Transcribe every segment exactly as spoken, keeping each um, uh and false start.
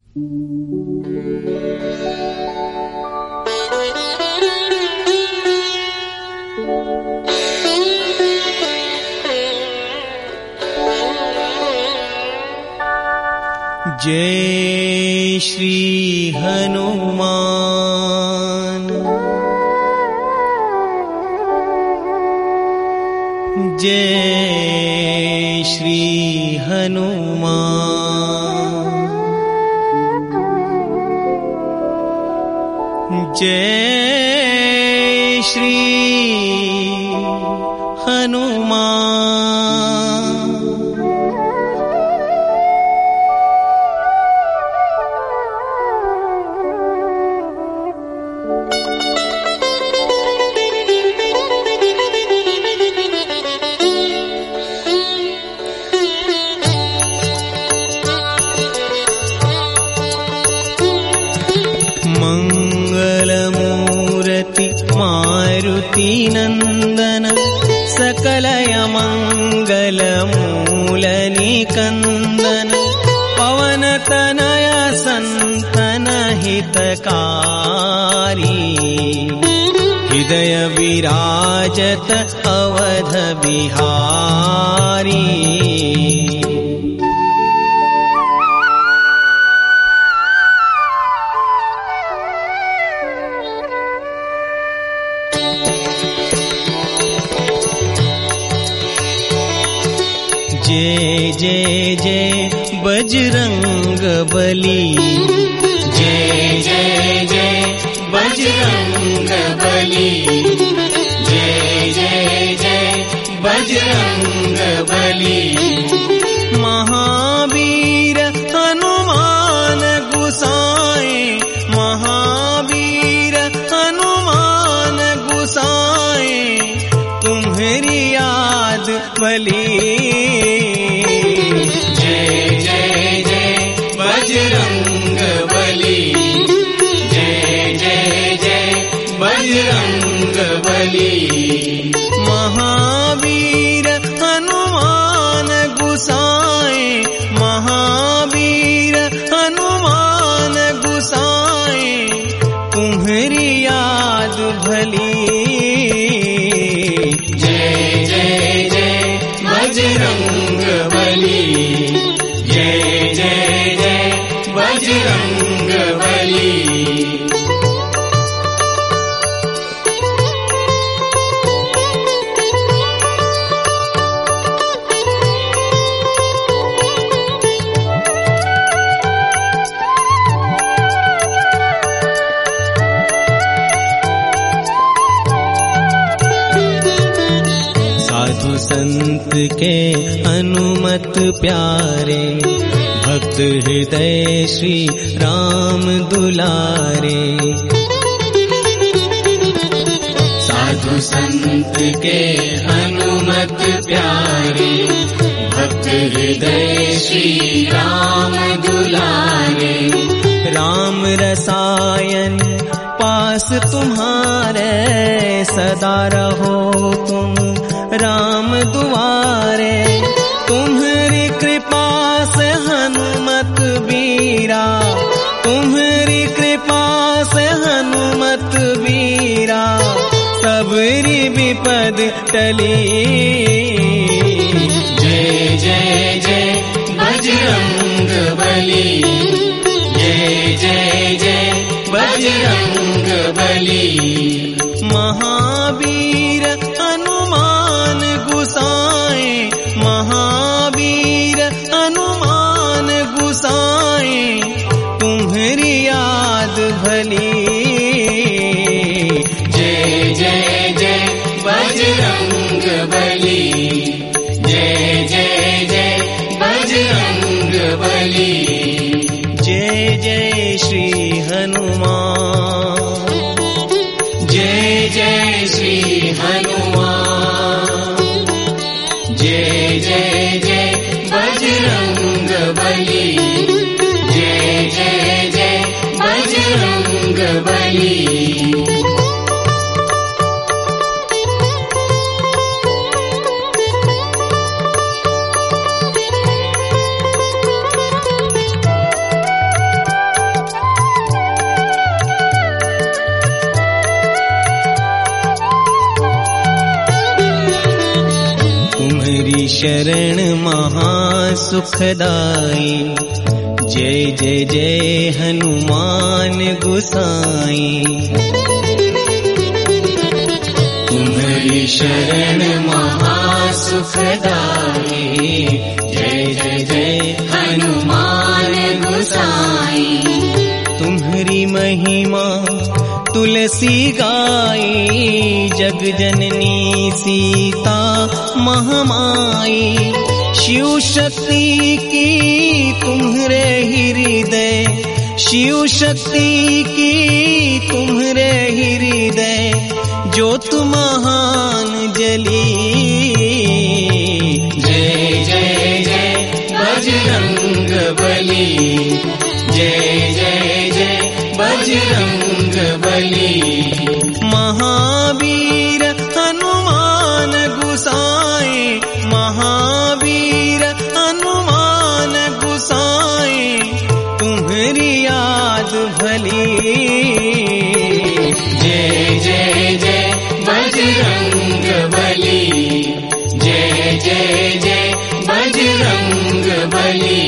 जय श्री हनुमान। जय श्री हनुमान। जय श्री हनुमान। मारुति नंदन सकलय मंगल मूल निकंदन पवन तनय संतन हितकारी हृदय विराजत अवध बिहारी। जय जय जय बजरंग बली। जय जय जय बजरंग बली। जय जय जय बजरंग बली। महावीर हनुमान गुसाए महावीर हनुमान गुसाए तुम्हारी याद भली। बजरंग बली। जय जय जय बजरंग बली। महावीर हनुमान गुसाए महावीर हनुमान गुसाए तुम्हारी याद भली। जय जय जय बजरंग बली। जय जय जय बजरंग बली। साधु संत के अनुमत प्यारे भक्त हृदय श्री राम दुलारे। साधु संत के अनुमत प्यारे भक्त हृदय श्री राम दुलारे। राम रसायन पास तुम्हारे सदा रहो तुम राम दुआरे। तुम्हारी कृपा से हनुमत बीरा तुम्हारी कृपा से हनुमत बीरा सबरी विपद टली। जय जय जय बजरंग बली। जय जय जय बजरंग बली। महावीर हनुमान गुसाए महावीर हनुमान गुसाए तुम्हारी याद भली। जय जय जय बजरंग बली। जय जय जय बजरंग बली। जय जय श्री हनुमान। जय जय श्री हनुमान। जय जय जय बजरंग बली। जय जय जय बजरंग बली। शरण महासुखदाई। जय जय जय हनुमान गोसाई। तुम्हारी शरण महासुखदाई। जय जय जय हनुमान गोसाई। तुम्हारी महिमा तुलसी गाई। जग जननी सीता महामाई। शिव शक्ति की तुम्हारे हृदय, शिव शक्ति की तुम्हारे हृदय ज्योत महान जली। जय जय जय बजरंग बली। जय जय जय बजरंग बली। महावीर हनुमान गोसाई। महावीर हनुमान गोसाई। तुम्हारी याद भली। जय जय जय बजरंग बली। जय जय जय बजरंग बली।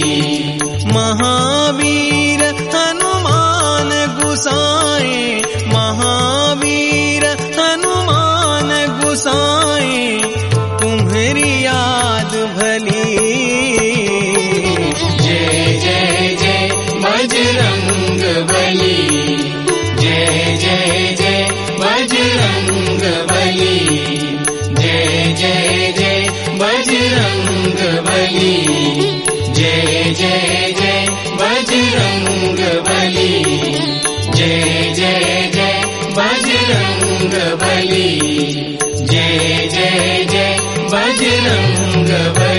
महावीर हनुमान गोसाई। महावीर हनुमान गोसाई। तुम्हारी याद भली। जय जय जय बजरंग बली। जय जय जय बजरंग बली। जय जय जय बजरंग बली। जय जय जय बजरंग बली। जय जय जय बजरंग बली। जय जय जय बजरंग बली।